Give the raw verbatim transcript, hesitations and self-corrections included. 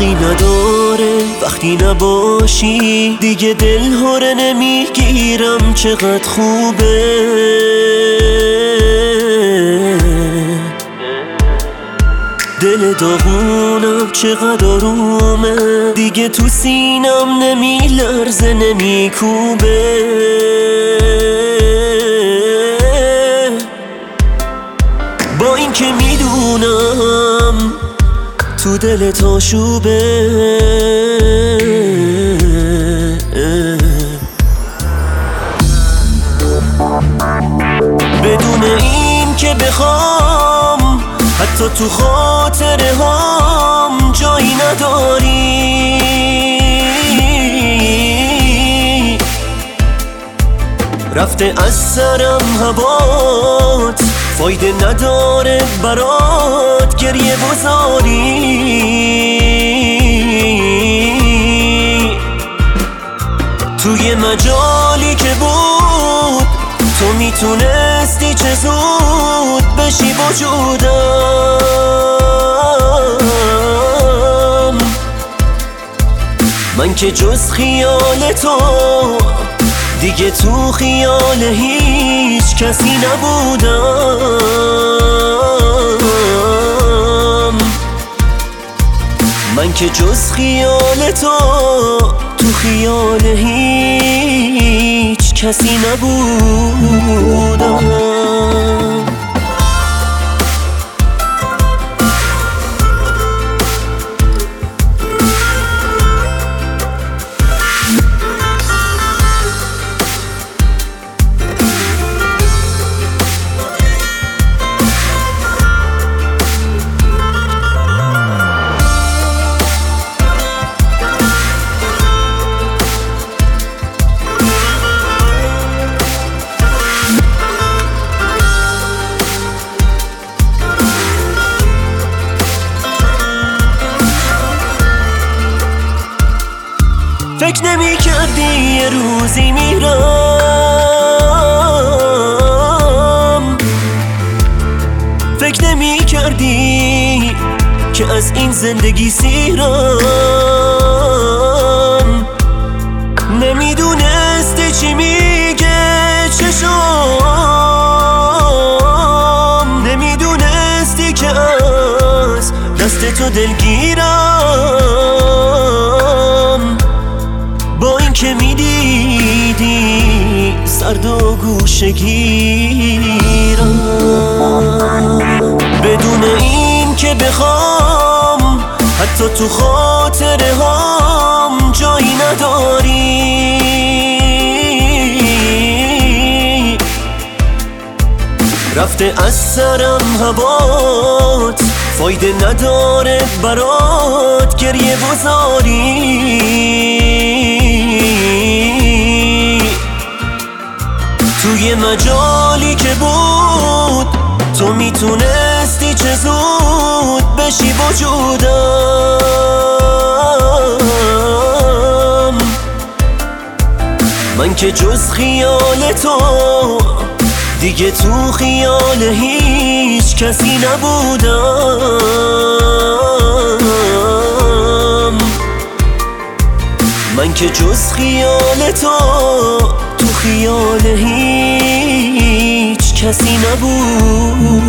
فرقی نداره وقتی نباشی، دیگه دل هره نمیگیرم چقدر خوبه. دل داغونم چقدر آرومه، دیگه تو سینم نمیلرزه نمیکوبه. با این که میدونم تو دلت آشوبه، بدون این که بخوام حتی تو خاطره هام جایی نداری. رفته از سرم هوات، فایده نداره برات گریه بزاری. توی مجالی که بود تو میتونستی چه زود بشی وجودم. من که جز خیال تو دیگه تو خیال هیچ کسی نبودم. من که جز خیال تو تو خیال هیچ کسی نبودم. فکر نمی کردی یه روزی میرم، فکر نمی کردی که از این زندگی سیرم. نمیدونستی چی میگه چشام، نمیدونستی که از دست تو دلگیرم. با این که میدیدی سرد و گوشه گیرم، بدون این که بخوام حتی تو خاطره هام جایی نداری. رفته از سرم هوات، فایده نداره برات گریه بزاری. توی مجالی که بود تو میتونستی چه زود بشی وجودم. من که جز خیال تو دیگه تو خیال هیچ کسی نبودم. من که جز خیال تو تو خیال هیچ کسی نبود.